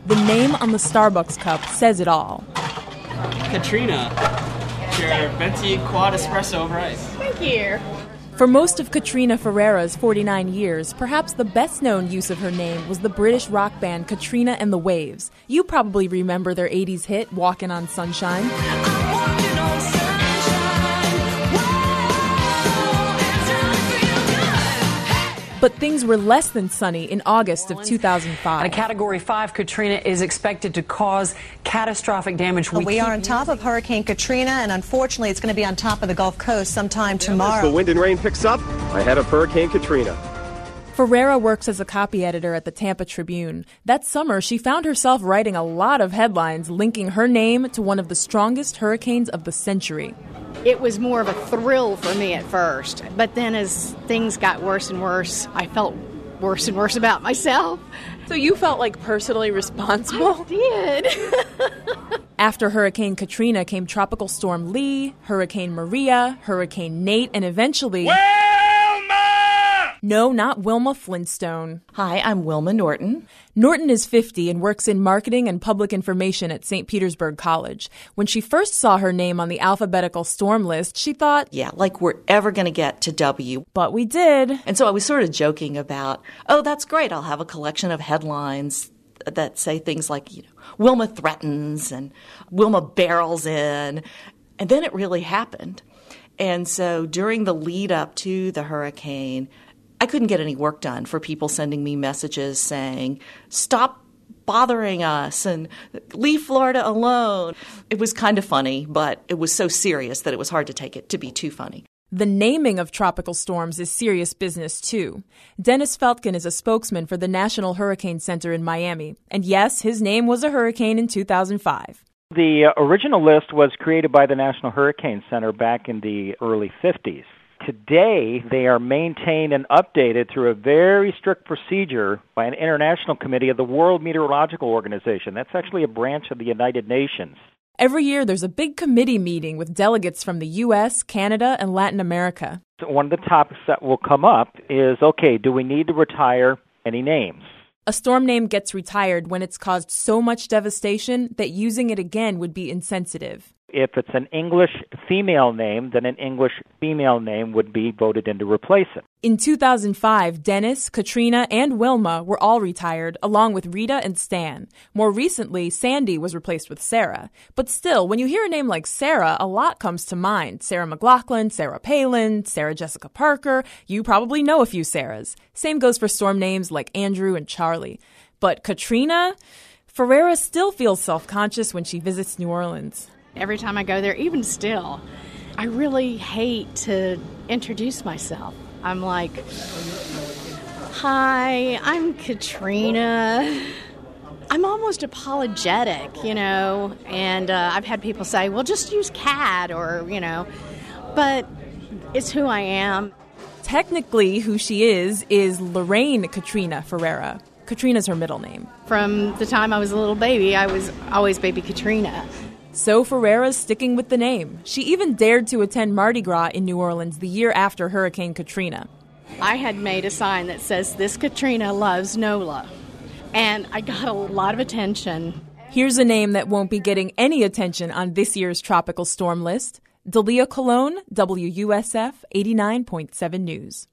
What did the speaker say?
The name on the Starbucks cup says it all. Katrina, your venti quad espresso over ice. Thank you. For most of Katrina Ferreira's 49 years, perhaps the best-known use of her name was the British rock band Katrina and the Waves. You probably remember their 80s hit, Walkin' on Sunshine. But things were less than sunny in August of 2005. And a Category 5 Katrina is expected to cause catastrophic damage. We are on top of Hurricane Katrina, and unfortunately it's going to be on top of the Gulf Coast sometime tomorrow. As the wind and rain picks up ahead of Hurricane Katrina. Ferreira works as a copy editor at the Tampa Tribune. That summer, she found herself writing a lot of headlines linking her name to one of the strongest hurricanes of the century. It was more of a thrill for me at first, but then as things got worse and worse, I felt worse and worse about myself. So you felt like personally responsible? I did. After Hurricane Katrina came Tropical Storm Lee, Hurricane Maria, Hurricane Nate, and eventually... No, not Wilma Flintstone. Hi, I'm Wilma Norton. Norton is 50 and works in marketing and public information at St. Petersburg College. When she first saw her name on the alphabetical storm list, she thought, yeah, like we're ever going to get to W. But we did. And so I was sort of joking about, oh, that's great. I'll have a collection of headlines that say things like, Wilma threatens and Wilma barrels in. And then it really happened. And so during the lead up to the hurricane, I couldn't get any work done for people sending me messages saying, stop bothering us and leave Florida alone. It was kind of funny, but it was so serious that it was hard to take it to be too funny. The naming of tropical storms is serious business, too. Dennis Feltgen is a spokesman for the National Hurricane Center in Miami. And yes, his name was a hurricane in 2005. The original list was created by the National Hurricane Center back in the early 50s. Today, they are maintained and updated through a very strict procedure by an international committee of the World Meteorological Organization. That's actually a branch of the United Nations. Every year, there's a big committee meeting with delegates from the U.S., Canada, and Latin America. So one of the topics that will come up is, okay, do we need to retire any names? A storm name gets retired when it's caused so much devastation that using it again would be insensitive. If it's an English female name, then an English female name would be voted in to replace it. In 2005, Dennis, Katrina, and Wilma were all retired, along with Rita and Stan. More recently, Sandy was replaced with Sarah. But still, when you hear a name like Sarah, a lot comes to mind. Sarah McLachlan, Sarah Palin, Sarah Jessica Parker. You probably know a few Sarahs. Same goes for storm names like Andrew and Charlie. But Katrina? Ferreira still feels self-conscious when she visits New Orleans. Every time I go there, even still, I really hate to introduce myself. I'm like, hi, I'm Katrina. I'm almost apologetic, and I've had people say, well, just use Kat or, but it's who I am. Technically, who she is Lorraine Katrina Ferreira. Katrina's her middle name. From the time I was a little baby, I was always Baby Katrina. So Ferreira's sticking with the name. She even dared to attend Mardi Gras in New Orleans the year after Hurricane Katrina. I had made a sign that says, this Katrina loves NOLA. And I got a lot of attention. Here's a name that won't be getting any attention on this year's tropical storm list. Dalia Colon, WUSF 89.7 News.